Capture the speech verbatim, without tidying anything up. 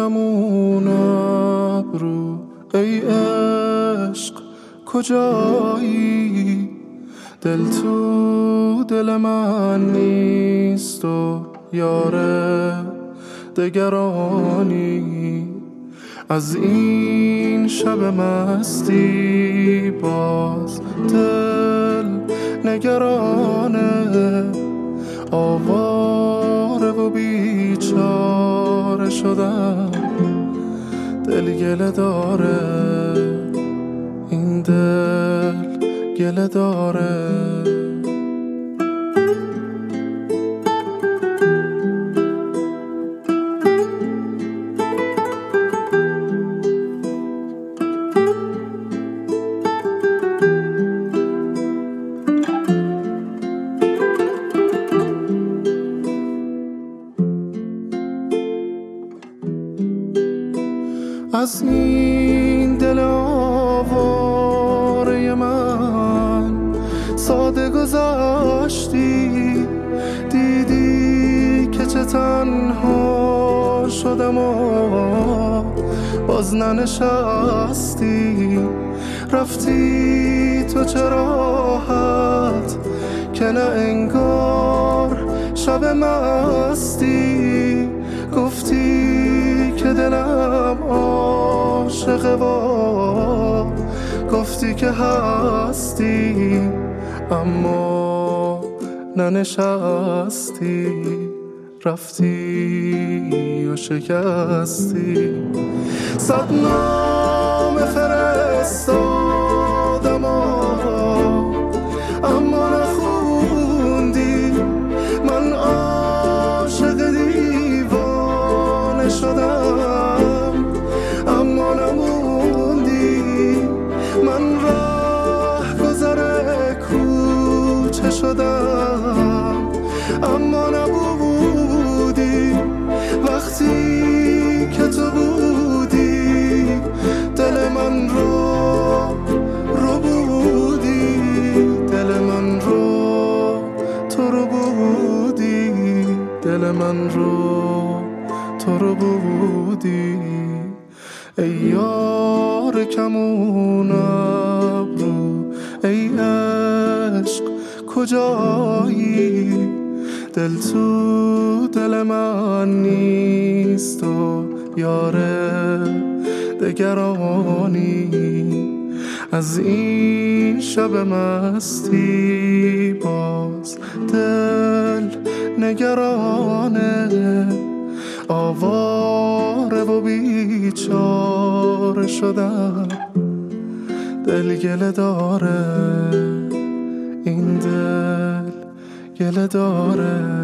کمون ابرو ای عشق کجایی؟ دل تو دل من نیست و یاره دگرانی. از این شب مستی باز دل نگرانه، آواره و بیچاره شدم، دل گله داره، این دل گله داره. از این دل آواره من ساده گذاشتی، دیدی که چه تنها شدم و باز ننشستی. رفتی تو چه راحت که نه انگار شب مستی. گفتی که دلم عاشقه و گفتی که هستی، اما ننشستی، رفتی و شکستی. صد نامه فرستادم اما نخوندی. من عاشق دیوانه شدم اما نموندی. من راه گذر کوچه شدم اما نبودی. وقتی که تو بودی دل من رو رو بودی، دل من رو تو رو بودی، دل من رو تو رو بودی. ای یار کمون ابرو ای عشق کجایی؟ دل تو دل من نیست و یاره دگرانی. از این شب مستی باز دل نگرانه، آواره و بیچاره شدم، دل گله داره، این دل گله داره.